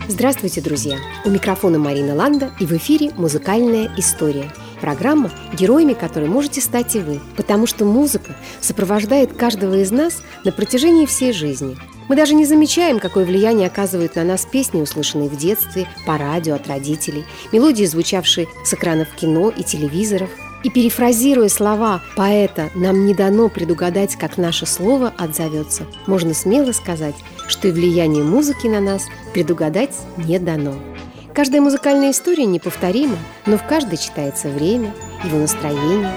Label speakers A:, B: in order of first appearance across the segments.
A: Здравствуйте, друзья! У микрофона Марина Ланда, и в эфире «Музыкальная история». Программа, героями которой можете стать и вы, потому что музыка сопровождает каждого из нас на протяжении всей жизни. Мы даже не замечаем, какое влияние оказывают на нас песни, услышанные в детстве, по радио, от родителей, мелодии, звучавшие с экранов кино и телевизоров. И перефразируя слова поэта «Нам не дано предугадать, как наше слово отзовется», можно смело сказать, что и влияние музыки на нас предугадать не дано. Каждая музыкальная история неповторима, но в каждой читается время, его настроение.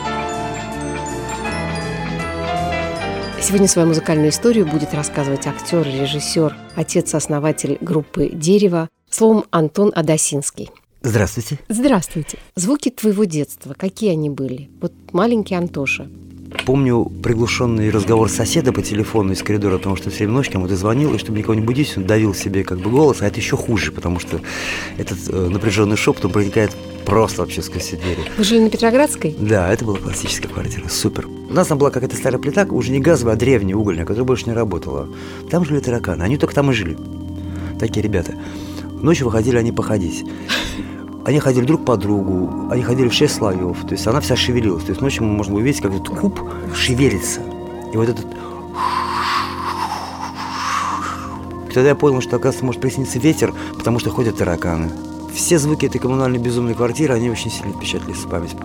A: Сегодня свою музыкальную историю будет рассказывать актер, режиссер, отец-основатель группы «Дерево», словом, Антон Адасинский.
B: Здравствуйте.
A: Здравствуйте. Звуки твоего детства, какие они были? Вот маленький Антоша.
B: Помню приглушенный разговор соседа по телефону из коридора, потому что все время ночью кому-то звонил, и чтобы никого не будить, он давил себе голос, а это еще хуже, потому что этот напряженный шепот, он проникает просто вообще сквозь все двери.
A: Вы жили на Петроградской?
B: Да, это была классическая квартира, супер. У нас там была какая-то старая плита, уже не газовая, а древняя, угольная, которая больше не работала. Там жили тараканы, они только там и жили. Такие ребята. Ночью выходили они походить. Они ходили друг по другу, они ходили в 6 слоев, то есть она вся шевелилась. То есть ночью можно было увидеть, как этот куб шевелится. И вот этот... Тогда я понял, что, оказывается, может присниться ветер, потому что ходят тараканы. Все звуки этой коммунальной безумной квартиры, они очень сильно впечатлились в память.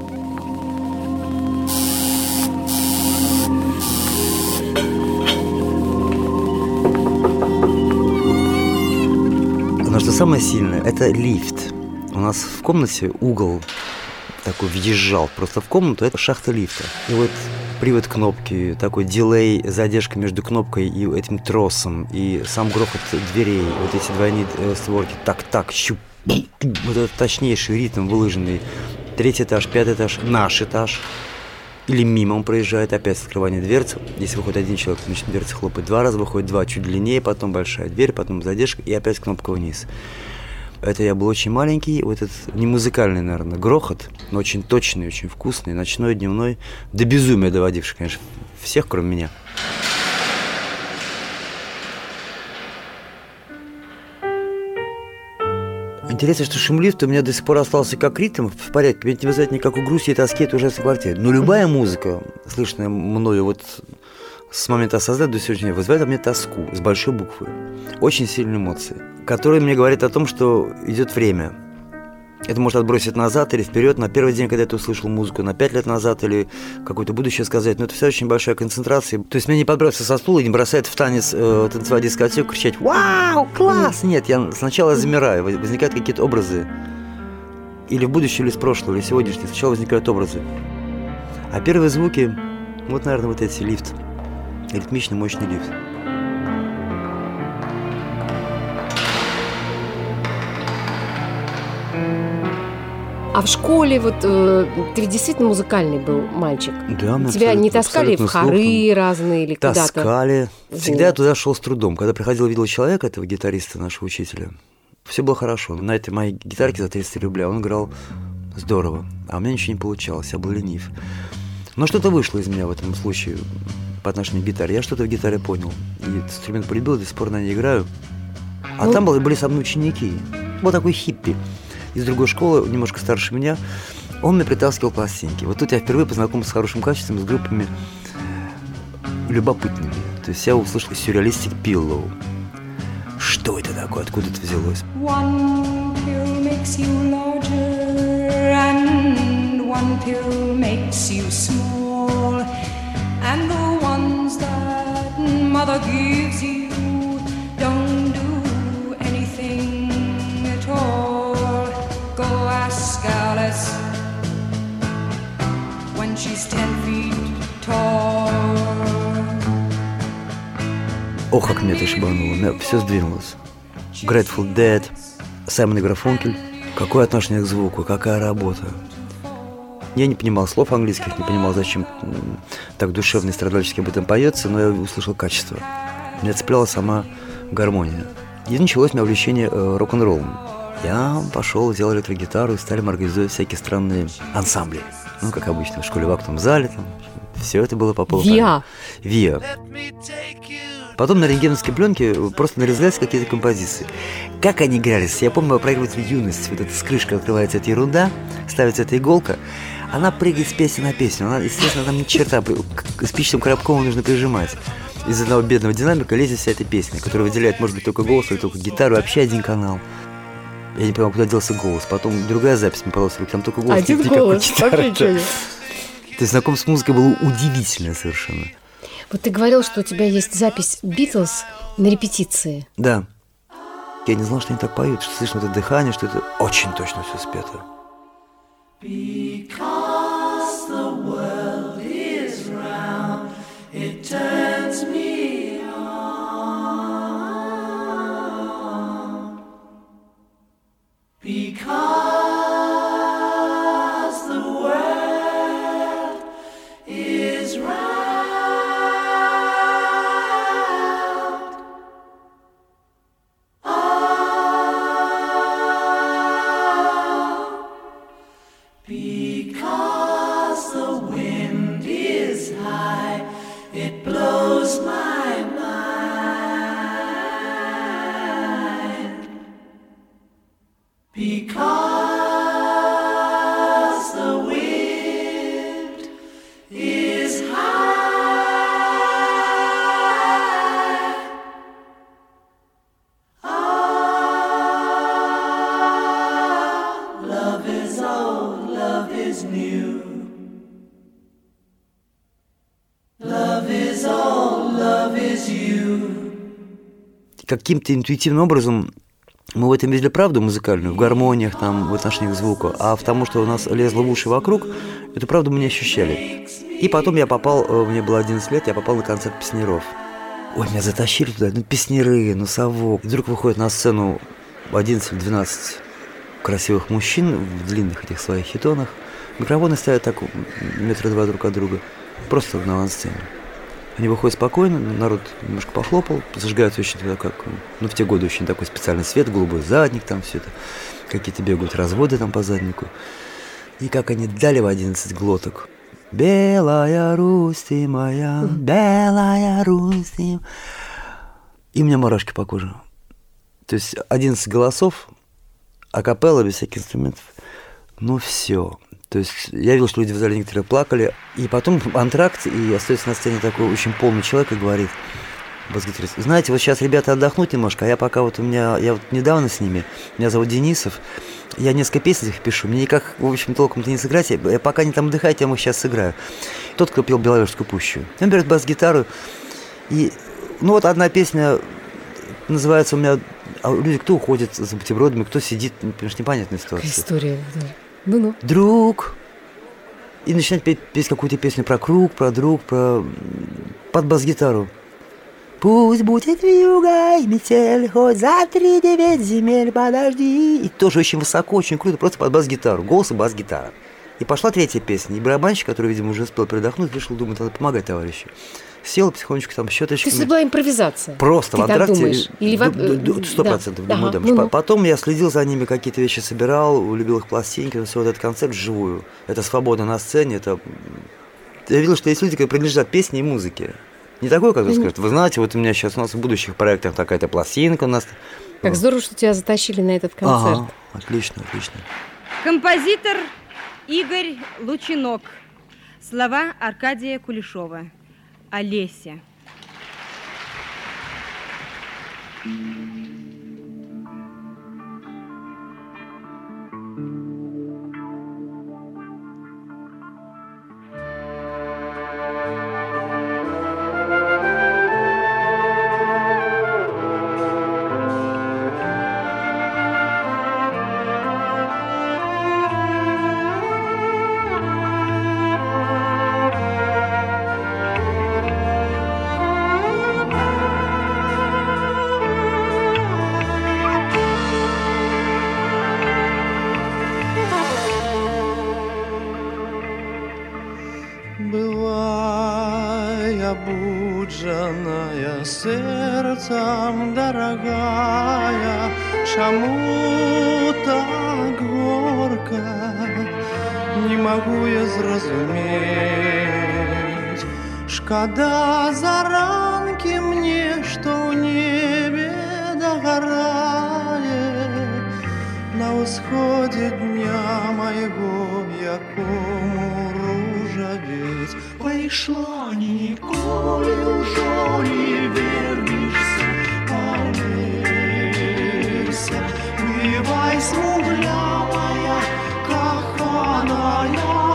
B: Но что самое сильное, это лифт. У нас в комнате угол такой въезжал просто в комнату, это шахта лифта. И вот привод кнопки, такой дилей, задержка между кнопкой и этим тросом, и сам грохот дверей, вот эти двойные створки, так, щуп, вот этот точнейший ритм выложенный. 3-й этаж, 5-й этаж, наш этаж. Или мимо он проезжает, опять открывание дверцы. Если выходит один человек, значит дверца хлопает 2 раза, выходит 2, чуть длиннее, потом большая дверь, потом задержка и опять кнопка вниз. Это я был очень маленький, вот этот не музыкальный, наверное, грохот, но очень точный, очень вкусный, ночной, дневной, до безумия доводивший, конечно, всех, кроме меня. Интересно, что шум лифта у меня до сих пор остался как ритм в порядке, ведь не вызывает никакой грусти и тоски, это ужасная квартира. Но любая музыка, слышанная мною вот с момента осознания до сегодняшнего дня, вызывает у меня тоску с большой буквы. Очень сильные эмоции, которые мне говорят о том, что идет время. Это может отбросить назад или вперед, на первый день, когда я услышал музыку, на 5 лет назад или какое-то будущее сказать. Но это вся очень большая концентрация. То есть меня не подбросится со стула и не бросает в танец, танцевать дискотеку, кричать «Вау, класс!» Нет, я сначала замираю, возникают какие-то образы. Или в будущее, или из прошлого, или сегодняшнего. Сначала возникают образы. А первые звуки, вот, наверное, вот эти лифт. Ритмичный, мощный лифт.
A: А в школе вот ты действительно музыкальный был мальчик?
B: Да,
A: тебя не таскали в хоры разные или куда-то?
B: Таскали. Всегда я туда шел с трудом. Когда приходил, видел человека, этого гитариста, нашего учителя, все было хорошо. На этой моей гитарке за 30 рублей он играл здорово, а у меня ничего не получалось, я был ленив. Но что-то вышло из меня в этом случае по отношению к гитаре. Я что-то в гитаре понял. И этот инструмент полюбил, до сих пор на ней играю. А там были со мной ученики. Был такой хиппи из другой школы, немножко старше меня. Он мне притаскивал пластинки. Вот тут я впервые познакомился с хорошим качеством, с группами любопытными. То есть я услышал Surrealistic Pillow. Что это такое? Откуда это взялось?
C: One pill makes you larger, and one pill makes you small, and the ones that mother gives you don't do anything at all. Go ask Alice when she's 10 feet tall.
B: Ох, как меня это шибануло, у меня все сдвинулось. Grateful Dead, Саймон и Гарфункель. Какое отношение к звуку, какая работа. Я не понимал слов английских, не понимал, зачем так душевно и страдальчески об этом поется, но я услышал качество. Меня цепляла сама гармония. И началось у меня увлечение рок-н-роллом. Я пошел, взял электрогитару и стали организовывать всякие странные ансамбли. Ну, как обычно, в школе в актовом зале, там, все это было по полу.
A: ВИА.
B: ВИА. Потом на рентгеновской пленке просто нарезались какие-то композиции. Как они игрались? Я помню, проигрыватель «Юность», вот эта с крышкой открывается эта ерунда, ставится эта иголка, она прыгает с песни на песню. Она, естественно, там ни черта, спичечным коробком нужно прижимать. Из одного бедного динамика лезет вся эта песня, которая выделяет, может быть, только голос или только гитару, вообще один канал. Я не понимаю, куда делся голос. Потом другая запись мне попалась в руки, там только голос.
A: Один голос, вообще ничего нет.
B: То есть знакомство с музыкой было удивительно совершенно.
A: Вот ты говорил, что у тебя есть запись «Битлз» на репетиции.
B: Да. Я не знал, что они так поют, что слышно это дыхание, что это очень точно все спето.
C: Because the world is round, it turns me on. Because the world is round. Because the wind is high, it blows my mind. Because the wind is high. Ah, love is old, love is new. Love is all, love is you.
B: Каким-то интуитивным образом мы в этом видели правду музыкальную, в гармониях, там, в отношениях к звуку, а в том, что у нас лезло в уши вокруг, эту правду мы не ощущали. И потом я попал, мне было 11 лет, я попал на концерт песняров. Ой, меня затащили туда, ну песняры, ну совок. И вдруг выходит на сцену 11 или 12 красивых мужчин в длинных этих своих хитонах. Микрофоны стоят так метра два друг от друга, просто на авансцене. Они выходят спокойно, народ немножко похлопал, зажигаются очень тогда, как, ну, в те годы очень такой специальный свет, голубой задник, там все это, какие-то бегают разводы там по заднику. И как они дали в 11 глоток. Белая Русь ты моя, белая Русь ты. И у меня мурашки по коже. То есть 11 голосов, акапелла без всяких инструментов. Ну все. То есть я видел, что люди в зале некоторые плакали. И потом антракт, и остается на сцене такой очень полный человек и говорит, бас-гитарист: знаете, вот сейчас ребята отдохнут немножко, а я пока вот я вот недавно с ними, меня зовут Денисов, я несколько песен их пишу, мне никак, в общем, толком-то не сыграть, я пока они там отдыхают, я им их сейчас сыграю. Тот, кто пел «Беловежскую пущу». Он берет бас-гитару, и, ну вот одна песня называется у меня «Люди, кто уходит за бутербродами, кто сидит», потому что непонятная ситуация.
A: Какая история, да. Ну-ну.
B: Друг. И начинает петь какую-то песню про круг, про друг, про... под бас-гитару. Пусть будет вьюгой метель, хоть за 3-9 земель, подожди. И тоже очень высоко, очень круто, просто под бас-гитару. Голос и бас-гитара. И пошла третья песня. И барабанщик, который, видимо, уже успел передохнуть, решил, думает, надо помогать товарищу. Сел потихонечку там щеточками.
A: То есть это была импровизация?
B: Просто
A: ты
B: в антракте.
A: Или
B: 100% думаю, да.
A: Ну-ну.
B: Потом я следил за ними, какие-то вещи собирал, любил их пластинки, все вот этот концерт вживую. Это свобода на сцене, это... Я видел, что есть люди, которые принадлежат песне и музыке. Не такой, который скажет: вы знаете, вот у меня сейчас у нас в будущих проектах такая-то пластинка у нас.
A: Как здорово, что тебя затащили на этот концерт.
B: Ага, отлично, отлично.
D: Композитор Игорь Лучинок. Слова Аркадия Кулешова. Олеся.
E: Буджаная сердцем дорогая, чему так горько, не могу я зразуметь, когда заранки мне, что в небе догорает, на восходе дня моего, якому ружавець. Прийшла ніколи уже не вернешься, Олеся, бывай смуглявая, каханая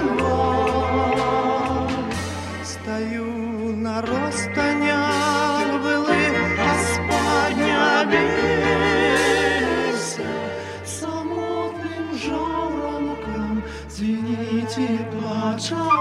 E: была. Стою на розстанях былых, а спать не обещайся, самотным жаворонком звените плача.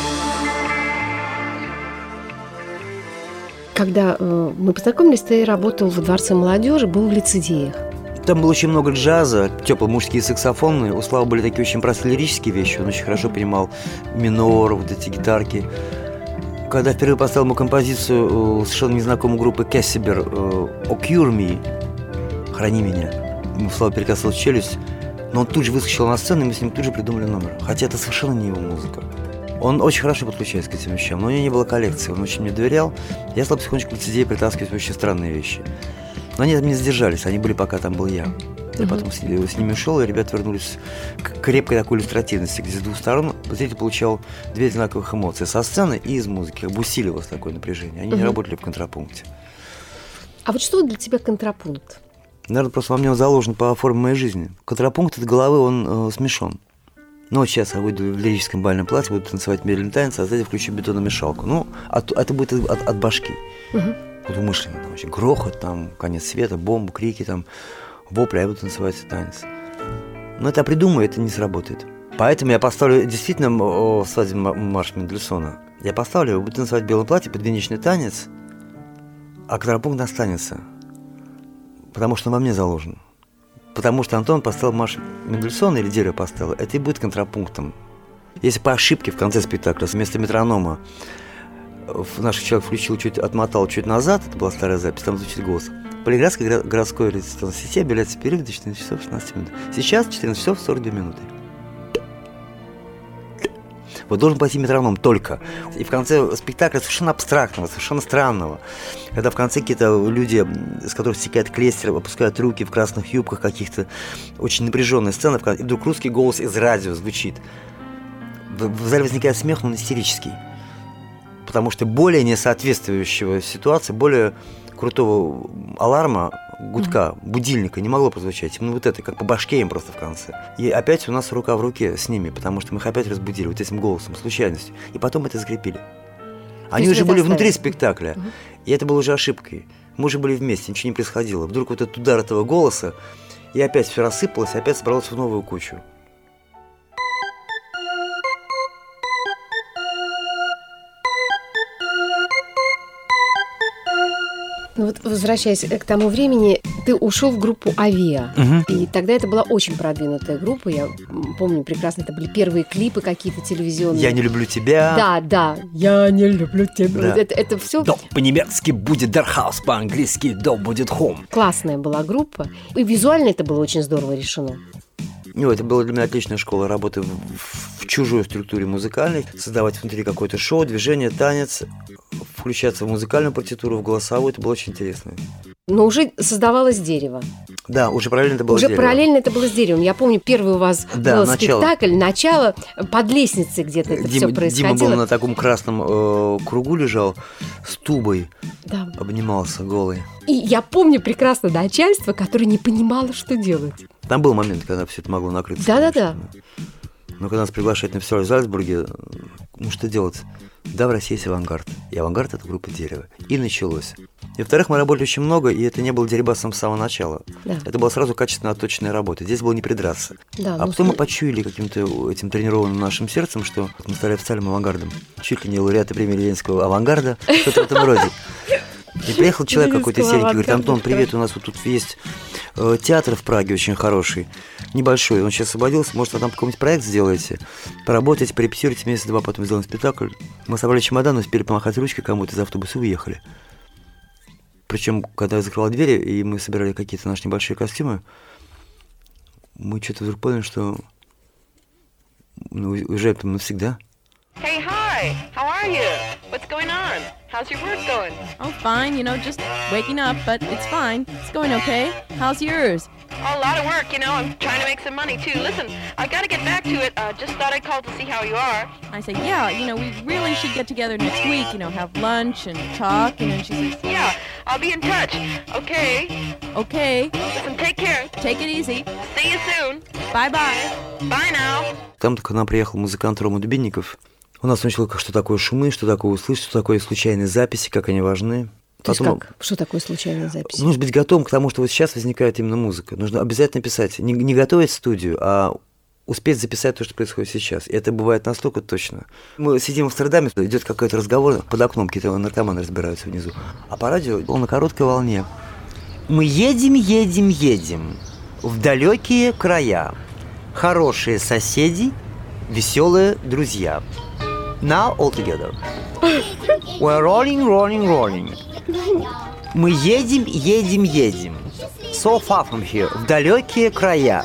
A: Когда мы познакомились, ты работал в Дворце молодежи, был в лицедеях.
B: Там было очень много джаза, теплые мужские саксофоны. У Славы были такие очень простые лирические вещи. Он очень хорошо понимал минор, вот эти гитарки. Когда впервые поставил ему композицию совершенно незнакомой группы Кэссибер «O Cure Me», «Храни меня», ему Слава перекосил челюсть, но он тут же выскочил на сцену, и мы с ним тут же придумали номер. Хотя это совершенно не его музыка. Он очень хорошо подключается к этим вещам, но у него не было коллекции, он очень мне доверял. Я стал потихонечку лицедеи притаскивать очень странные вещи. Но они не сдержались, они были, пока там был я. Я потом с ними ушел, и ребята вернулись к крепкой такой иллюстративности, где с двух сторон зритель получал две одинаковых эмоции: со сцены и из музыки, как бы усиливалось такое напряжение. Они не работали в контрапункте.
A: А вот что для тебя контрапункт?
B: Наверное, просто во мне он заложен по форме моей жизни. Контрапункт от головы, он смешон. Ну, вот сейчас я выйду в лирическом бальном платье, буду танцевать медленный танец, а сзади включу бетономешалку. Ну, это будет от башки. Вот умышленно. Там вообще грохот, там конец света, бомбы, крики, там вопли, а я буду танцевать танец. Но это я придумаю, это не сработает. Поэтому я поставлю действительно свадебный марш Мендельсона. Я поставлю, буду танцевать в белом платье, подвенечный танец, а контрапункт останется. Потому что он во мне заложен. Потому что Антон поставил марш Мендельсона, или дерево поставил, это и будет контрапунктом. Если по ошибке в конце спектакля вместо метронома наш человек включил, отмотал чуть назад, это была старая запись, там звучит голос. По Ленинградской городской радиостанционной сети объявляется перерыв до 14 часов 16 минут. Сейчас 14 часов 42 минуты. Вот должен пойти метроном только. И в конце спектакля совершенно абстрактного, совершенно странного, когда в конце какие-то люди, с которых стекает клейстер, опускают руки в красных юбках, каких-то очень напряженная сцена, и вдруг русский голос из радио звучит. В зале возникает смех, но он истерический. Потому что более несоответствующего ситуации, более крутого аларма, гудка, будильника не могло прозвучать. Именно вот это, как по башке им просто в конце. И опять у нас рука в руке с ними, потому что мы их опять разбудили вот этим голосом, случайностью. И потом это закрепили. Они уже были внутри спектакля, и это было уже ошибкой. Мы уже были вместе, ничего не происходило. Вдруг вот этот удар этого голоса, и опять все рассыпалось, и опять собралось в новую кучу.
A: Ну вот, возвращаясь к тому времени, ты ушел в группу «Авиа». И тогда это была очень продвинутая группа. Я помню прекрасно, это были первые клипы какие-то телевизионные.
B: «Я не люблю тебя».
A: Да. «Я не люблю тебя».
B: Да.
A: Это все.
B: «Дом по-немецки будет der Haus», по-английски «Дом будет home».
A: Классная была группа. И визуально это было очень здорово решено.
B: Ну, это была для меня отличная школа работы в чужой структуре музыкальной, создавать внутри какое-то шоу, движение, танец, включаться в музыкальную партитуру, в голосовую, это было очень интересно.
A: Но уже создавалось дерево.
B: Да, уже параллельно это было дерево.
A: Уже параллельно это было с деревом. Я помню, первый у вас был спектакль, начало, под лестницей где-то это все происходило.
B: Дима был на таком красном кругу, лежал с тубой,
A: да.
B: Обнимался голый.
A: И я помню прекрасно начальство, которое не понимало, что делать.
B: Там был момент, когда все это могло накрыться.
A: Да.
B: Но когда нас приглашают на фестиваль в Зальцбурге, ну что делать? Да, в России есть авангард. И авангард – это группа «Дерево». И началось. И, во-вторых, мы работали очень много, и это не было дерибасом с самого начала. Да. Это была сразу качественно отточенная работа. Здесь было не придраться. Да, а потом мы почуяли каким-то этим тренированным нашим сердцем, что мы стали официальным авангардом. Чуть ли не лауреаты премии Ленинского авангарда, что-то в этом роде. И приехал человек какой-то серенький, говорит: Антон, привет, у нас вот тут есть театр в Праге очень хороший, небольшой, он сейчас освободился, может, вы там какой-нибудь проект сделаете, поработаете, порепетируете месяца-два, потом сделаем спектакль. Мы собрали чемодан, успели помахать ручкой кому-то из автобуса и уехали. Причем, когда я закрывал двери, и мы собирали какие-то наши небольшие костюмы, мы что-то вдруг поняли, что уезжаем там навсегда.
F: Hey, hi, how are you? What's going on? How's your work going?
G: Oh, fine. Just waking up, but it's fine. It's going okay. How's yours?
F: Oh, a lot of work, I'm trying to make some money, too. Listen, I gotta get back to it. Just thought I'd call to see how you are.
G: I say, yeah, we really should get together next week, have lunch and talk, and she says,
F: Yeah, I'll be in touch. Okay.
G: Okay.
F: Listen, take care.
G: Take it easy.
F: See you soon.
G: Bye-bye.
F: Bye now.
B: Там к нам приехал музыкант Рома Дубинников. Он нас научил, что такое шумы, что такое услышать, что такое случайные записи, как они важны.
A: То есть как? Что такое случайная запись?
B: Нужно быть готовым к тому, что вот сейчас возникает именно музыка. Нужно обязательно писать. Не готовить студию, а успеть записать то, что происходит сейчас. И это бывает настолько точно. Мы сидим в Амстердаме, идет какой-то разговор, под окном какие-то наркоманы разбираются внизу. А по радио он на короткой волне. Мы едем в далекие края. Хорошие соседи, веселые друзья. Now all together. We're rolling. Мы едем. So far from here. В далекие края.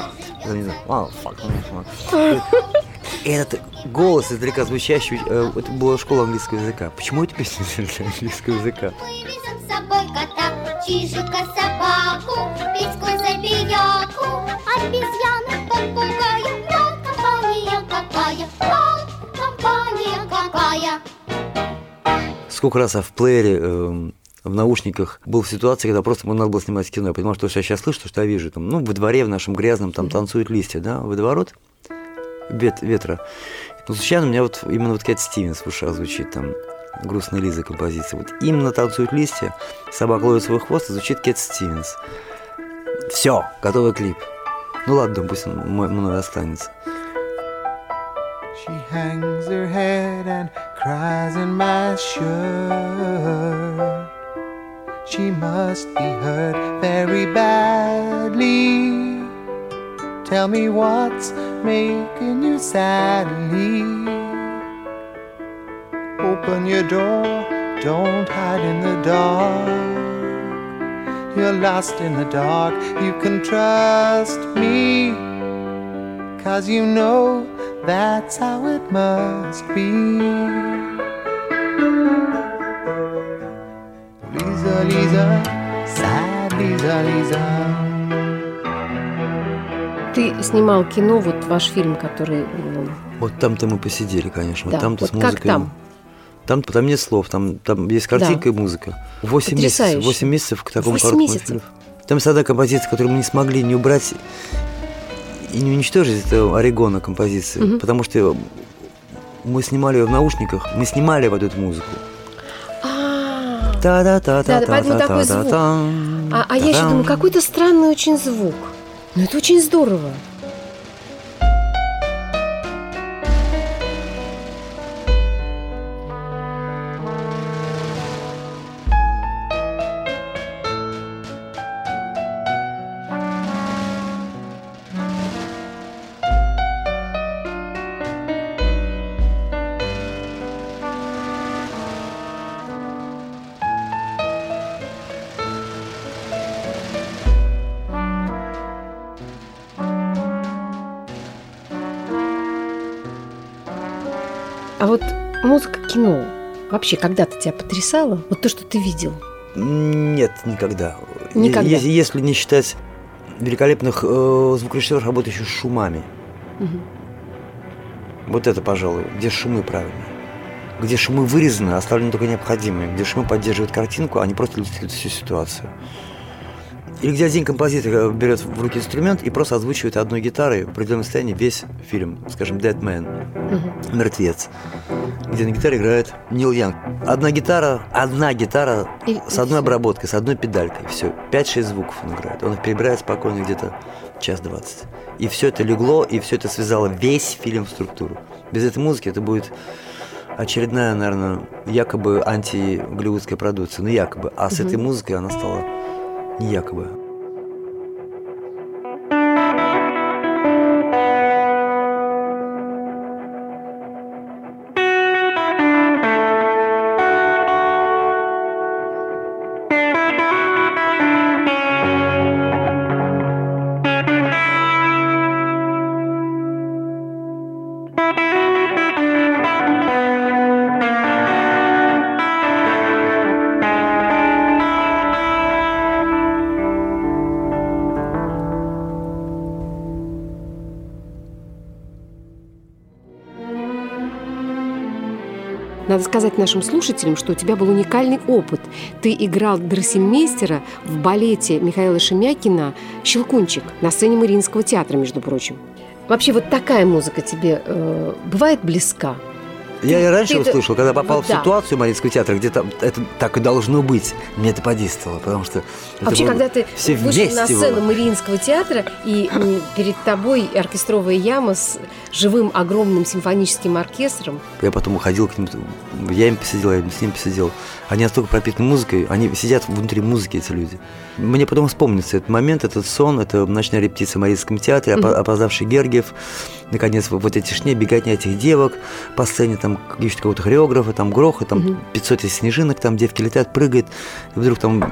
B: И этот голос издалека звучащий, это была школа английского языка. Почему эта песня для английского языка?
H: Вывезем с собой кота, чижика, собаку, Петьку, забияку, обезьяну, попугая. Вот компания какая.
B: Сколько раз я в плеере, в наушниках был в ситуации, когда просто надо было снимать кино. Я понимал, что я сейчас слышу, что я вижу. Во дворе в нашем грязном там танцуют листья, да, водоворот ветра. Но случайно у меня именно Кэт Стивенс в ушах звучит, там «Грустная Лиза» композиция. Именно танцуют листья, собака ловит свой хвост, и звучит Кэт Стивенс. Все, готовый клип. Ладно, пусть он мной останется.
E: She hangs her head and cries in my shirt. She must be hurt very badly. Tell me what's making you sadly. Open your door, don't hide in the dark. You're lost in the dark, you can trust me, 'cause you know that's how it must be. Lisa, Lisa, sad Lisa, Lisa.
A: Ты снимал кино, ваш фильм, который...
B: Там-то мы посидели, конечно.
A: Да,
B: Там-то с музыкой.
A: Как там?
B: Там нет слов, там есть картинка и музыка. 8 месяцев к такому короткому фильму. Там есть одна композиция, которую мы не смогли не убрать и не уничтожить, это Орегона композиция, потому что мы снимали ее в наушниках, мы снимали вот эту музыку.
A: Да, поэтому такой звук. А я еще думаю, какой-то странный очень звук. Но это очень здорово. А музыка кино вообще когда-то тебя потрясала? То, что ты видел?
B: Нет, никогда.
A: Никогда?
B: Если не считать великолепных звукорежиссеров, работающих с шумами. Вот это, пожалуй, где шумы правильно. Где шумы вырезаны, оставлены только необходимые. Где шумы поддерживают картинку, а не просто иллюстрируют всю ситуацию. Или где один композитор берет в руки инструмент и просто озвучивает одной гитарой в определенном состоянии весь фильм, скажем, «Dead Man», «Мертвец», где на гитаре играет Нил Янг. Одна гитара с одной обработкой, с одной педалькой. Все, 5-6 звуков он играет. Он их перебирает спокойно где-то 1:20. И все это легло, и все это связало весь фильм в структуру. Без этой музыки это будет очередная, наверное, якобы анти-голливудская продукция. Ну, якобы. А с этой музыкой она стала не якобы.
A: надо сказать нашим слушателям, что у тебя был уникальный опыт. Ты играл дрессельмейстера в балете Михаила Шемякина «Щелкунчик» на сцене Мариинского театра, между прочим. Вообще вот такая музыка тебе бывает близка?
B: Я и раньше услышал, когда попал в
A: да.
B: ситуацию Мариинского театра, где там это так и должно быть, мне это подействовало, потому что...
A: Вообще, когда ты вышел на сцену
B: было.
A: Мариинского театра, и перед тобой оркестровая яма с живым огромным симфоническим оркестром...
B: Я потом уходил к ним, я им посидел, я с ним посидел. Они настолько пропитаны музыкой, они сидят внутри музыки, эти люди. Мне потом вспомнится этот момент, этот сон, это ночная репетиция в Мариинском театре, опоздавший Гергиев, наконец, вот эти беготня этих девок по сцене, там ищут какого-то хореографа, там грохот, там 500 снежинок, там девки летят, прыгают, и вдруг там...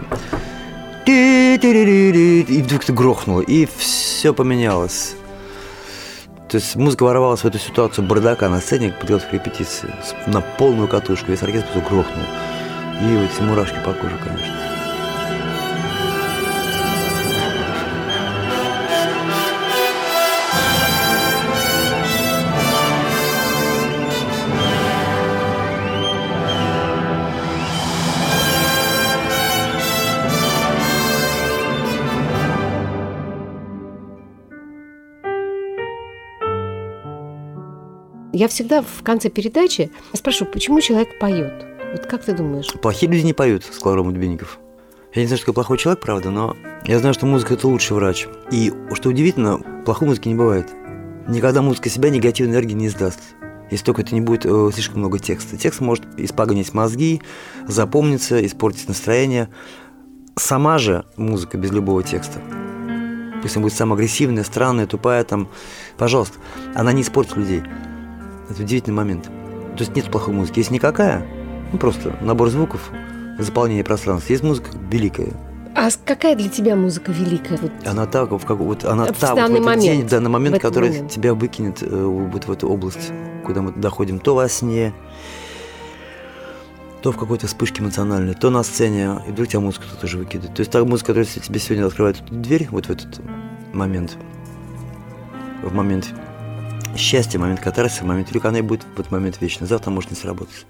B: И вдруг это грохнуло, и все поменялось. То есть музыка ворвалась в эту ситуацию бардака на сцене, подготовка к репетиции, на полную катушку, весь оркестр грохнул. И вот эти мурашки по коже, конечно.
A: Я всегда в конце передачи спрашиваю, почему человек поет? Вот как ты думаешь?
B: Плохие люди не поют, сказал Рома Дубинников. Я не знаю, что такое плохой человек, правда, но я знаю, что музыка – это лучший врач. И, что удивительно, плохой музыки не бывает. Никогда музыка себя негативной энергии не издаст, если только это не будет слишком много текста. Текст может испоганить мозги, запомниться, испортить настроение. Сама же музыка без любого текста, пусть она будет самая агрессивная, странная, тупая, там, пожалуйста, она не испортит людей. Это удивительный момент. То есть нет плохой музыки. Есть никакая, просто набор звуков, заполнение пространства. Есть музыка великая.
A: А какая для тебя музыка великая? Вот
B: она так, она
A: в данный момент,
B: день, в данный момент, который
A: момент.
B: Тебя выкинет вот в эту область, куда мы доходим то во сне, то в какой-то вспышке эмоциональной, то на сцене, и вдруг тебя музыка кто-то тоже выкидывает. То есть та музыка, которая тебе сегодня открывает эту дверь, вот в этот момент, в момент счастья, момент катарсиса, момент велика, она и будет в этот момент вечно. Завтра может не сработать.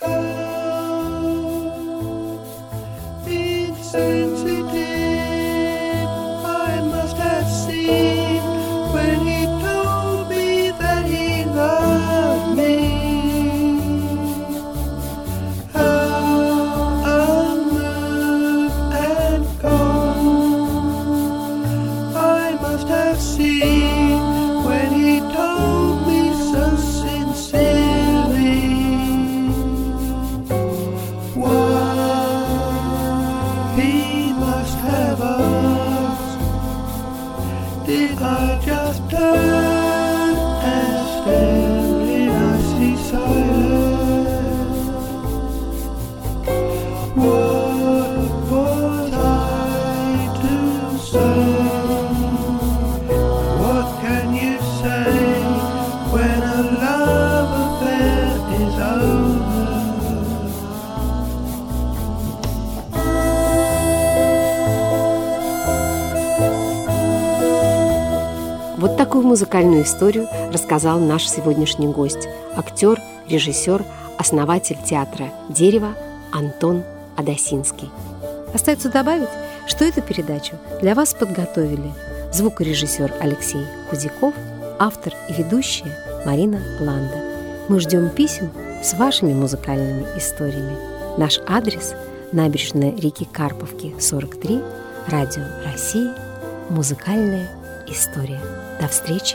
A: Вот такую музыкальную историю рассказал наш сегодняшний гость, актер, режиссер, основатель театра «Дерево» Антон Адасинский. Остается добавить, что эту передачу для вас подготовили звукорежиссер Алексей Худяков, автор и ведущая Марина Ланда. Мы ждем писем с вашими музыкальными историями. Наш адрес – набережная реки Карповки, 43, Радио России, музыкальная история. До встречи!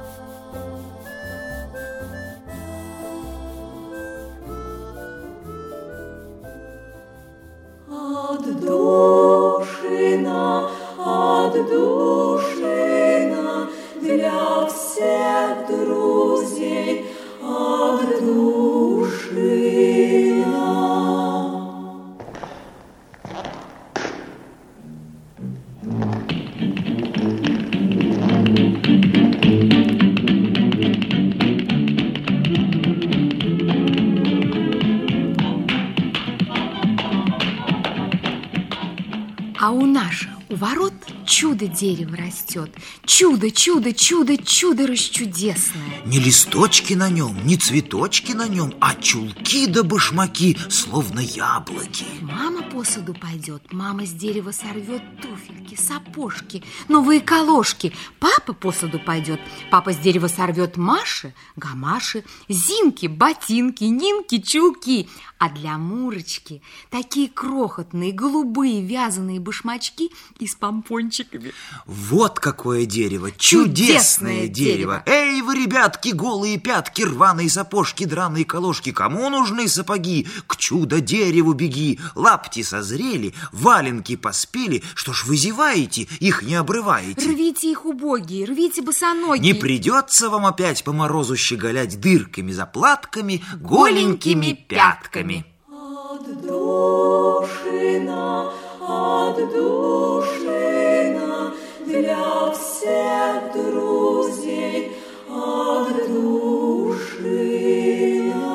C: Отдушина для всех друзей, отдушина.
I: А у нас у ворот чудо-дерево растет. Чудо, чудо, чудо, чудо расчудесное.
J: Не листочки на нем, не цветочки на нем, а чулки да башмаки, словно яблоки.
I: Мама по саду пойдет, мама с дерева сорвет туфельки, сапожки, новые колошки. Папа по саду пойдет, папа с дерева сорвет Маши, гамаши, Зинки, ботинки, Нинки, чулки. А для Мурочки такие крохотные, голубые вязаные башмачки и с помпончиками.
J: Вот какое дерево! Чудесное дерево! Эй, вы, ребятки, голые пятки, рваные сапожки, драные колошки, кому нужны сапоги? К чудо-дереву беги! Лапти созрели, валенки поспели. Что ж вы зеваете, их не обрываете?
I: Рвите их, убогие, рвите босоногие.
J: Не придется вам опять по морозу щеголять дырками, заплатками, голенькими пятками.
C: От душина, для всех друзей, от душина.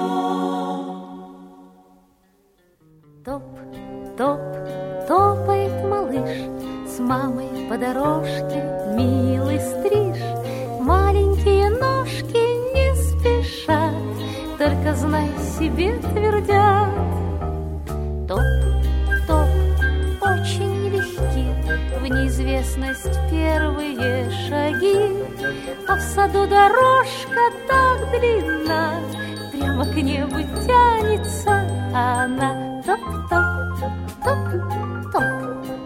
H: Топ, топ, топает малыш с мамой по дорожке, милый стриж. Маленькие ножки не спешат, только знай себе твердят. Топ, топ, очень легки, в неизвестность первые шаги. А в саду дорожка так длинна, прямо к небу тянется она. Топ-топ, топ-топ,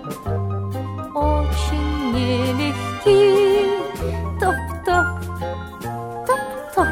H: очень нелегки. Топ-топ, топ-топ,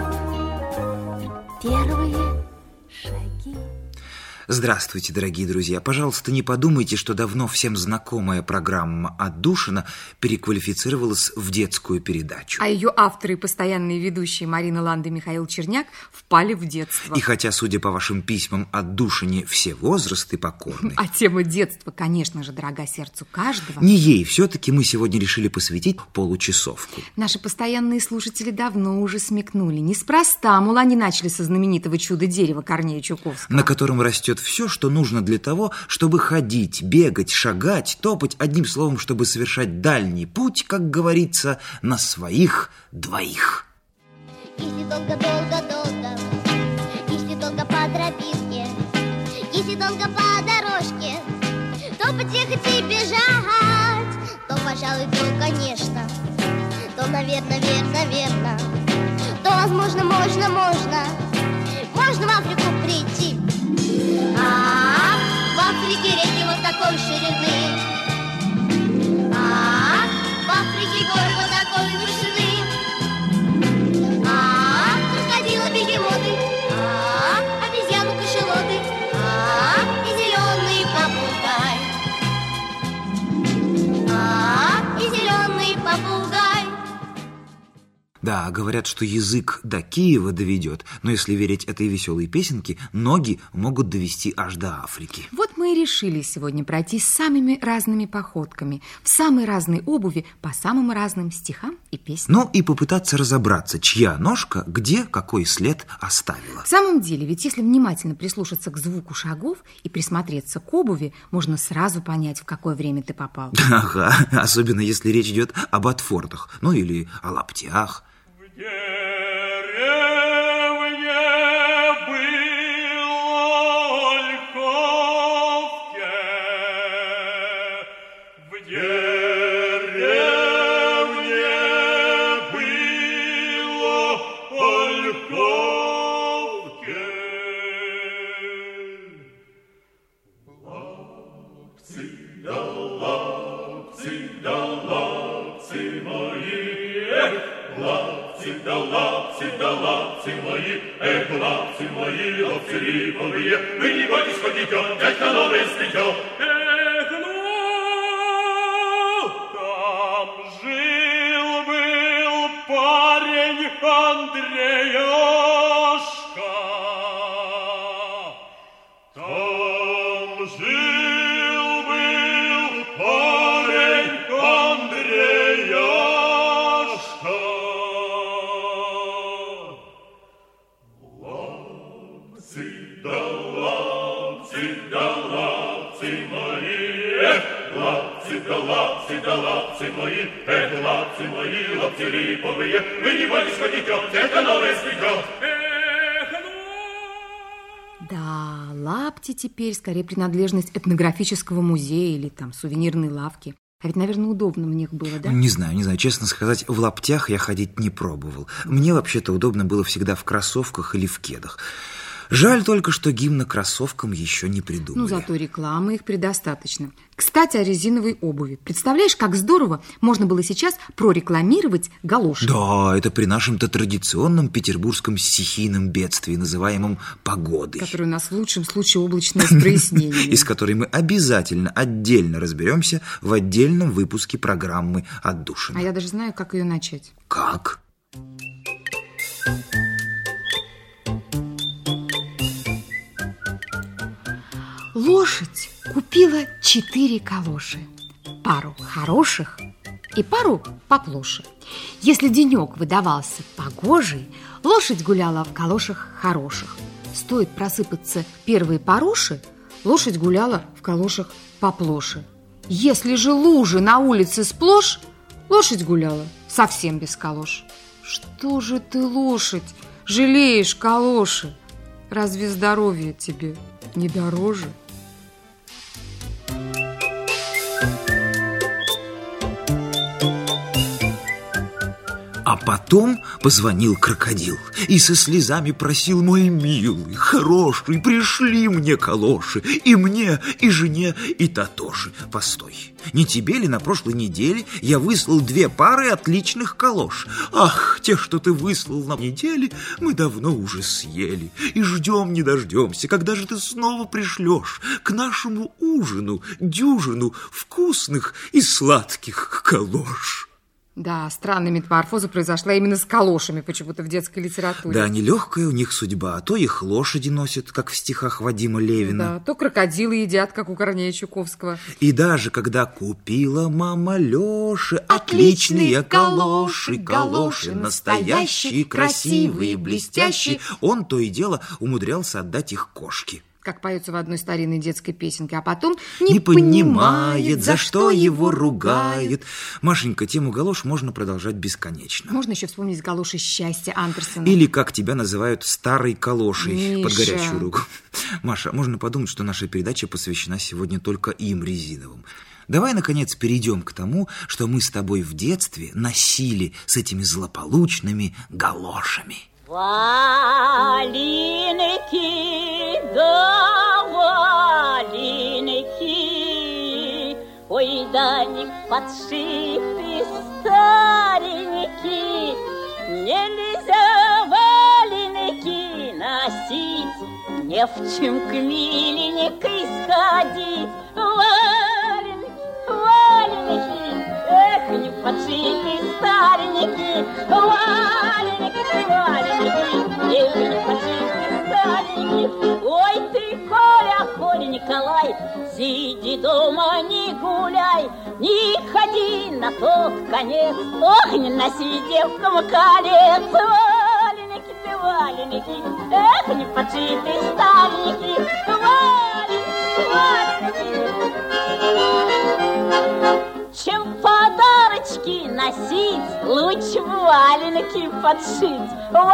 H: первые шаги.
J: Здравствуйте, дорогие друзья. Пожалуйста, не подумайте, что давно всем знакомая программа «Отдушина» переквалифицировалась в детскую передачу.
I: А ее авторы и постоянные ведущие Марина Ланда и Михаил Черняк впали в детство.
J: И хотя, судя по вашим письмам, «Отдушине» все возрасты покорны.
I: А тема детства, конечно же, дорога сердцу каждого.
J: Не ей, все-таки мы сегодня решили посвятить получасовку.
I: Наши постоянные слушатели давно уже смекнули. Неспроста, мол, они начали со знаменитого чудо-дерева Корнея Чуковского,
J: на котором растет все, что нужно для того, чтобы ходить, бегать, шагать, топать, одним словом, чтобы совершать дальний путь, как говорится, на своих двоих.
H: Если долго-долго-долго, если долго по тропинке, если долго по дорожке, то потехать и бежать, то, пожалуй, то, конечно, то, наверное, верно, то, возможно, можно в Африку прийти. В Африке реки вот такой ширины, в Африке горы вот такой вышины, крокодилы, бегемоты, обезьяны, кашалоты, и зеленый попугай, и зеленый попугай.
J: Да, говорят, что язык до Киева доведет, но если верить этой веселой песенке, ноги могут довести аж до Африки.
I: Вот мы и решили сегодня пройти самыми разными походками, в самой разной обуви, по самым разным стихам и песням.
J: Ну и попытаться разобраться, чья ножка где какой след оставила.
I: В самом деле, ведь если внимательно прислушаться к звуку шагов и присмотреться к обуви, можно сразу понять, в какое время ты попал.
J: Ага, особенно если речь идет об ботфортах, ну или о лаптях.
C: В деревне было ольховке, в деревне было ольховке. Лапти да лапти да лапти мои, лапти да лапти мои, лапти мои, лапти липовые, вы не бойтесь ходить, дядька новый стритё. Ну, там жил-был парень Андреяшка, там жил-был парень Андреяшка. Лапти да лапти мои, лапти лапти мои, это лапти мои, лапти липовые, вы не бойтесь, ходите, это новое цветет.
I: Да, лапти теперь скорее принадлежность этнографического музея или там сувенирной лавки. А ведь, наверное, удобно в них было, да?
J: Не знаю. Честно сказать, в лаптях я ходить не пробовал. Мне вообще-то удобно было всегда в кроссовках или в кедах. Жаль только, что гимна кроссовкам еще не придумали.
I: Ну, зато рекламы их предостаточно. Кстати, о резиновой обуви. Представляешь, как здорово можно было сейчас прорекламировать галоши?
J: Да, это при нашем-то традиционном петербургском стихийном бедствии, называемом погодой.
I: Которое у нас в лучшем случае облачное с прояснениями.
J: И с которой мы обязательно отдельно разберемся в отдельном выпуске программы «Отдушина».
I: А я даже знаю, как ее начать.
J: Как?
I: Лошадь купила 4 калоши. Пару хороших и пару поплоше. Если денек выдавался погожий, лошадь гуляла в калошах хороших. Стоит просыпаться первые пороши, лошадь гуляла в калошах поплоше. Если же лужи на улице сплошь, лошадь гуляла совсем без калош. Что же ты, лошадь, жалеешь калоши? Разве здоровье тебе не дороже?
J: А потом позвонил крокодил и со слезами просил: мой милый, хороший, пришли мне калоши, и мне, и жене, и Татоши. Постой, не тебе ли на прошлой неделе я выслал 2 пары отличных калош? Ах, те, что ты выслал на неделе, мы давно уже съели, и ждем не дождемся, когда же ты снова пришлешь к нашему ужину дюжину вкусных и сладких калош.
I: Да, странная метаморфоза произошла именно с калошами почему-то в детской литературе.
J: Да, нелегкая у них судьба. А то их лошади носят, как в стихах Вадима Левина.
I: Да, то крокодилы едят, как у Корнея Чуковского.
J: И даже когда купила мама Лёше отличные калоши, галоши настоящие, красивые, блестящие, он то и дело умудрялся отдать их кошке.
I: Как поется в одной старинной детской песенке, а потом
J: не понимает, за что его ругают. Машенька, тему галош можно продолжать бесконечно.
I: Можно еще вспомнить галоши счастья Андерсона.
J: Или, как тебя называют, старой калошей,
I: Миша,
J: под горячую руку. Маша, можно подумать, что наша передача посвящена сегодня только им, резиновым. Давай, наконец, перейдем к тому, что мы с тобой в детстве носили с этими злополучными галошами.
K: Валенки, да валенки, ой, да не подшиты старенькие, нельзя валенки носить, не в чем к миленькой сходить. Валенки, эх, не подшиты старенькие, валенки, ой ты, Коля Николай, сиди дома, не гуляй, не ходи на тот конец, ох, не носи девкам колец. Валенки ты, валенки, эх, не подшитые старенькие, валенки. Чем подарочки носить, лучше валенки подшить.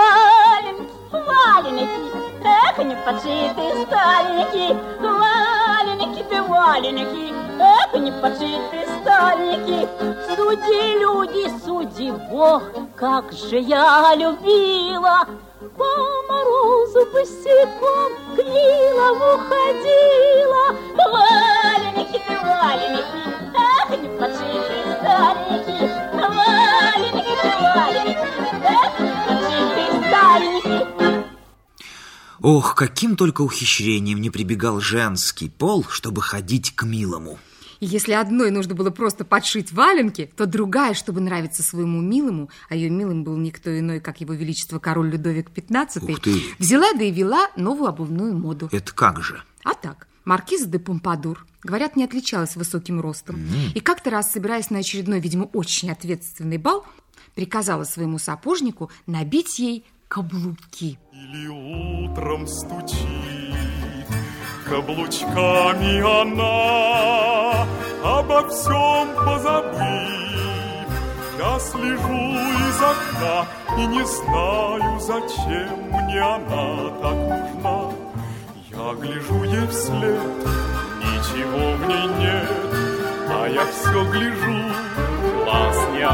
K: Валенки, эх, не подшитые старенькие, валенки ты, валенки, эх, не подшитые старенькие. Суди, люди, суди, Бог, как же я любила, по морозу босиком к Нилову ходила. Валенки ты, валенки, эх, не подшитые старенькие, валенки ты, валенки, эх, не подшитые старенькие.
J: Ох, каким только ухищрением не прибегал женский пол, чтобы ходить к милому.
I: И если одной нужно было просто подшить валенки, то другая, чтобы нравиться своему милому, а ее милым был никто иной, как его величество король Людовик XV, взяла да и вела новую обувную моду.
J: Это как же?
I: А так, маркиза де Помпадур, говорят, не отличалась высоким ростом. И как-то раз, собираясь на очередной, видимо, очень ответственный бал, приказала своему сапожнику набить ей каблуки.
C: Или утром стучит каблучками она об
L: обо всем позабыв, я слежу из окна и не знаю, зачем мне она так нужна. Я гляжу ей вслед, ничего в ней нет, а я все гляжу, глаз не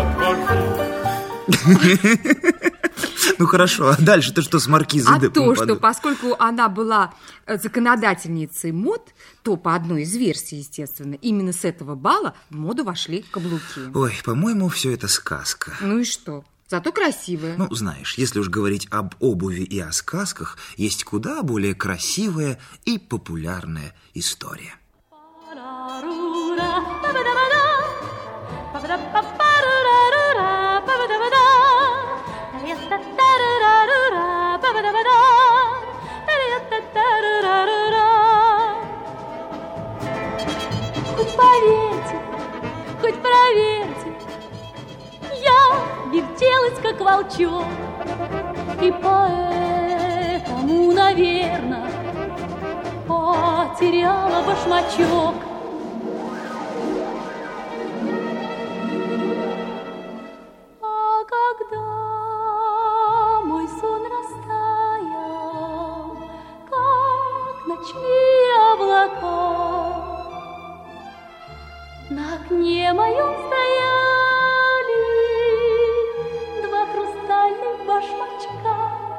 L: отвожу.
J: Ну хорошо, а дальше ты что с маркизой?
I: А то, что поскольку она была законодательницей мод, то по одной из версий, естественно, именно с этого бала в моду вошли каблуки.
J: Ой, по-моему, все это сказка.
I: Ну и что? Зато красивая.
J: Ну, знаешь, если уж говорить об обуви и о сказках, есть куда более красивая и популярная история.
K: Хоть поверьте, хоть проверьте, я вертелась, как волчок, и поэтому, наверное, потеряла башмачок. А когда мой сон растаял, как ночные облака, на окне моем стояли два хрустальных башмачка.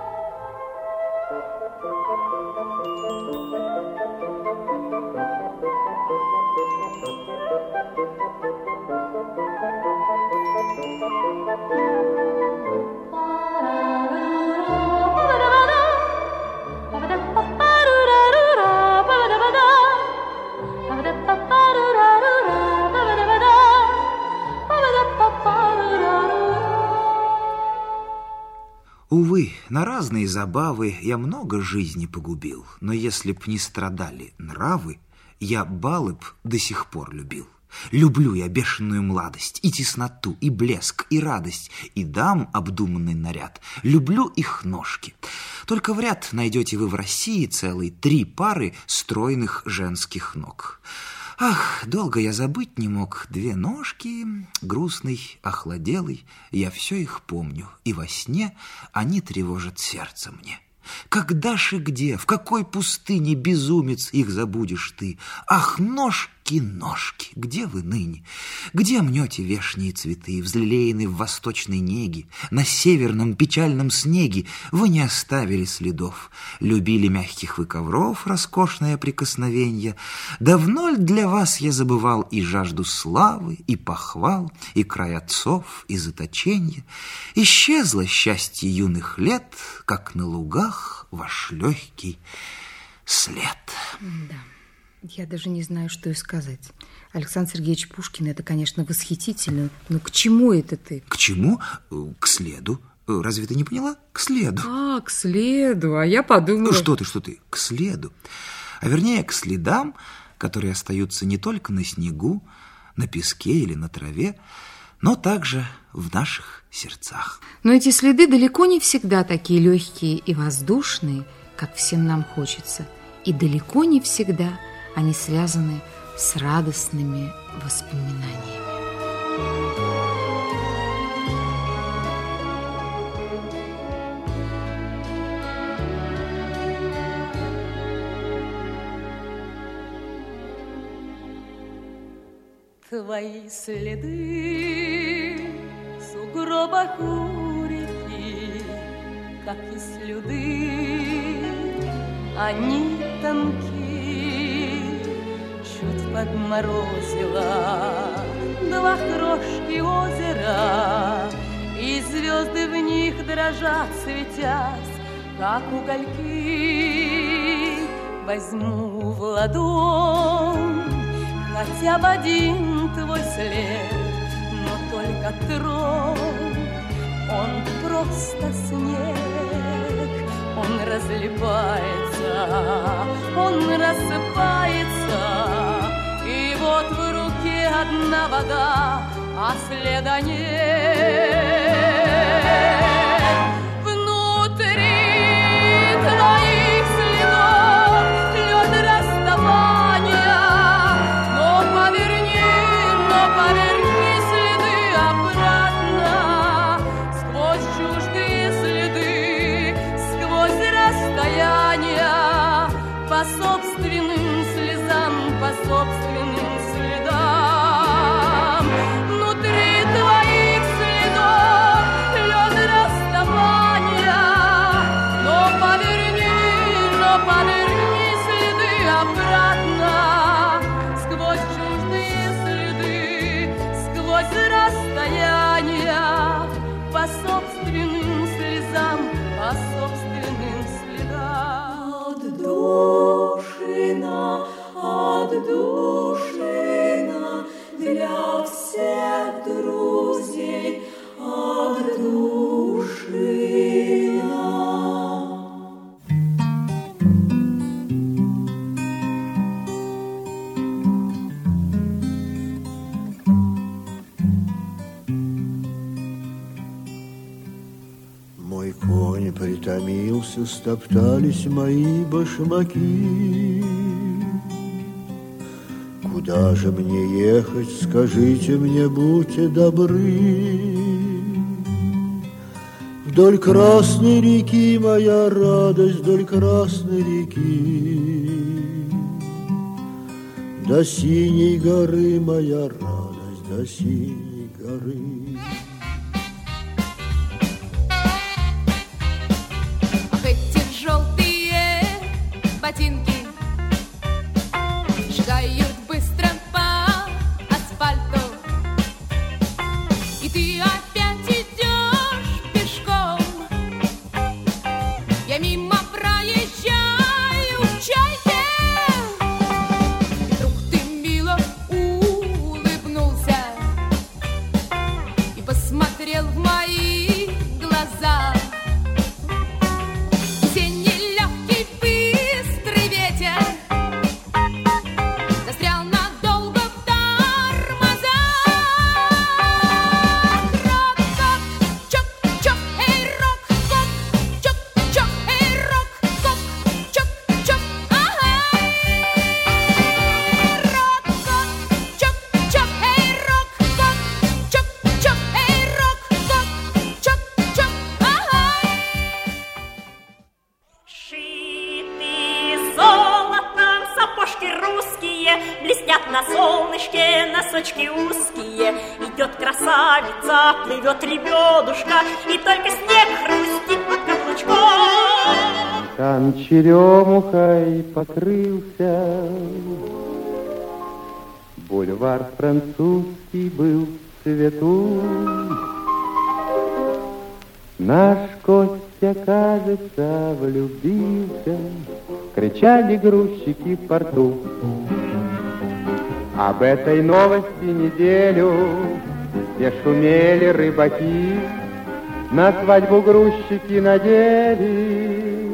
J: Увы, на разные забавы я много жизни погубил, но если б не страдали нравы, я балы б до сих пор любил. Люблю я бешеную младость, и тесноту, и блеск, и радость, и дам обдуманный наряд. Люблю их ножки. Только в ряд найдете вы в России целые 3 пары стройных женских ног. Ах, долго я забыть не мог 2 ножки, грустный, охладелый, я все их помню, и во сне они тревожат сердце мне. Когда ж и где, в какой пустыне, безумец, их забудешь ты? Ах, ножки, ножки, где вы ныне? Где мнете вешние цветы, взлелеянные в восточной неге? На северном печальном снеге вы не оставили следов. Любили мягких вы ковров роскошное прикосновенье. Давно ль для вас я забывал и жажду славы, и похвал, и край отцов, и заточенье? Исчезло счастье юных лет, как на лугах ваш легкий след.
I: Да, я даже не знаю, что и сказать. Александр Сергеевич Пушкин, это, конечно, восхитительно, но к чему это ты?
J: К чему? К следу. Разве ты не поняла? К следу.
I: А, к следу, а я подумала...
J: Что ты, к следу. А вернее, к следам, которые остаются не только на снегу, на песке или на траве, но также в наших сердцах.
I: Но эти следы далеко не всегда такие легкие и воздушные, как всем нам хочется. И далеко не всегда они связаны с радостными воспоминаниями.
K: Твои следы в сугробах у реки, как и слюды, они тонки. Чуть подморозила 2 крошки озера, и звезды в них дрожат, светясь, как угольки. Возьму в ладонь хотя бы один твой след, но только тронь, он просто снег. Он разлипается, он рассыпается, и вот в руке одна вода, а следа нет. Внутри твоих следов лед расставания, но поверни
M: отдушина для всех друзей, отдушина.
N: Мой конь притомился, стоптались мои башмаки. Куда же мне ехать, скажите мне, будьте добры. Вдоль Красной реки, моя радость, вдоль Красной реки. До Синей горы, моя радость, до Синей горы.
O: Ботинки шагают быстро по асфальту, и ты опять идешь пешком. Я мимо проезжаю в чайке, и вдруг ты мило улыбнулся и посмотрел в мои глаза.
K: На солнышке носочки узкие, идет красавица, плывет лебедушка, и только снег хрустит под каблучком.
E: Там черемухой покрылся, бульвар французский был в цвету. Наш Костя, кажется, влюбился, кричали грузчики в порту. Об этой новости неделю все шумели рыбаки, на свадьбу грузчики надели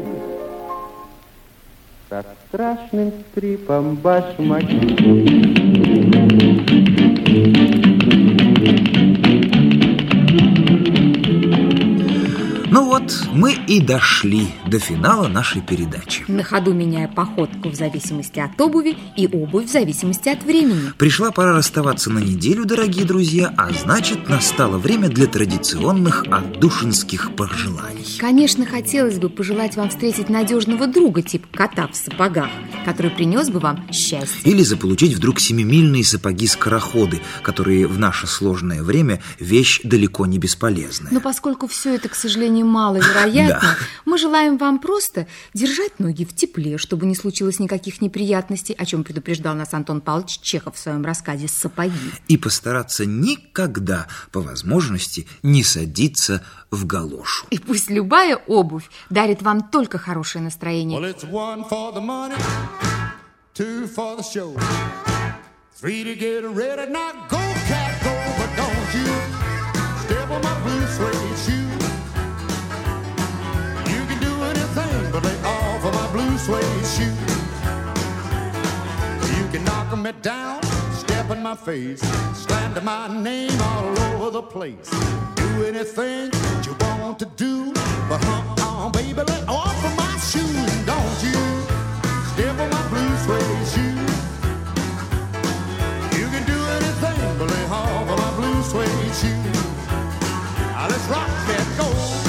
E: со страшным скрипом башмаки.
J: Ну вот, мы и дошли до финала нашей передачи.
I: На ходу меняя походку в зависимости от обуви и обувь в зависимости от времени.
J: Пришла пора расставаться на неделю, дорогие друзья, а значит, настало время для традиционных отдушинских пожеланий.
I: Конечно, хотелось бы пожелать вам встретить надежного друга типа кота в сапогах, который принес бы вам счастье.
J: Или заполучить вдруг семимильные сапоги-скороходы, которые в наше сложное время вещь далеко не бесполезная.
I: Но поскольку все это, к сожалению, маловероятно, мы желаем вам просто держать ноги в тепле, чтобы не случилось никаких неприятностей, о чем предупреждал нас Антон Павлович Чехов в своем рассказе «Сапоги».
J: И постараться никогда, по возможности, не садиться в галошу.
I: И пусть любая обувь дарит вам только хорошее настроение.
P: Well, it's one for the money, two for the show, three to get ready. Now go, cat, go, but don't you step on my blue suede shoe. You can do anything but lay off of my blue suede shoe. You can knock me down, step in my face, slander my name all over the place. Do anything that you want to do, but baby, let off of my shoes. Don't you step on my blue suede shoe. You can do anything but lay off of my blue suede shoe. Now let's rock that go.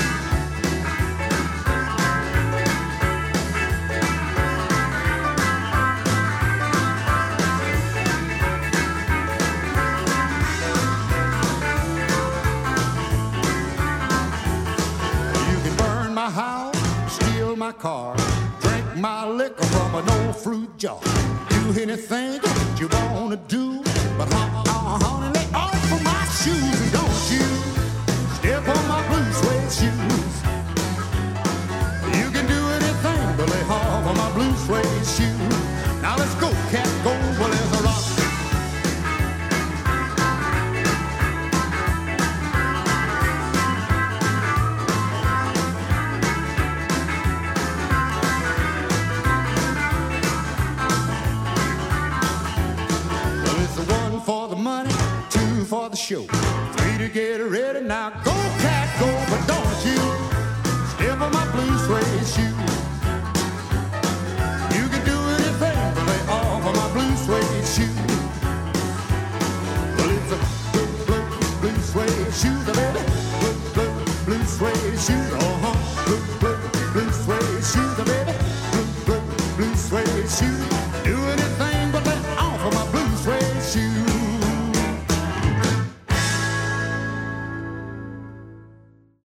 P: My car, drink my liquor from an old fruit jar. Do anything that you wanna do, but honey, lay off of my shoes. And don't you step on my blue suede shoes. You can do anything but lay off of my blue suede shoes. Now let's go. Go, cat, go, well, there's a rock. Well, it's the one for the money, two for the show, three to get ready. Now go, cat, go, but don't you step on my blue suede shoe. You can do anything, but they offer my blue suede shoe. Well, it's a blue suede shoe, the baby. Blue suede shoe, blue suede shoe, the baby. Blue suede shoe.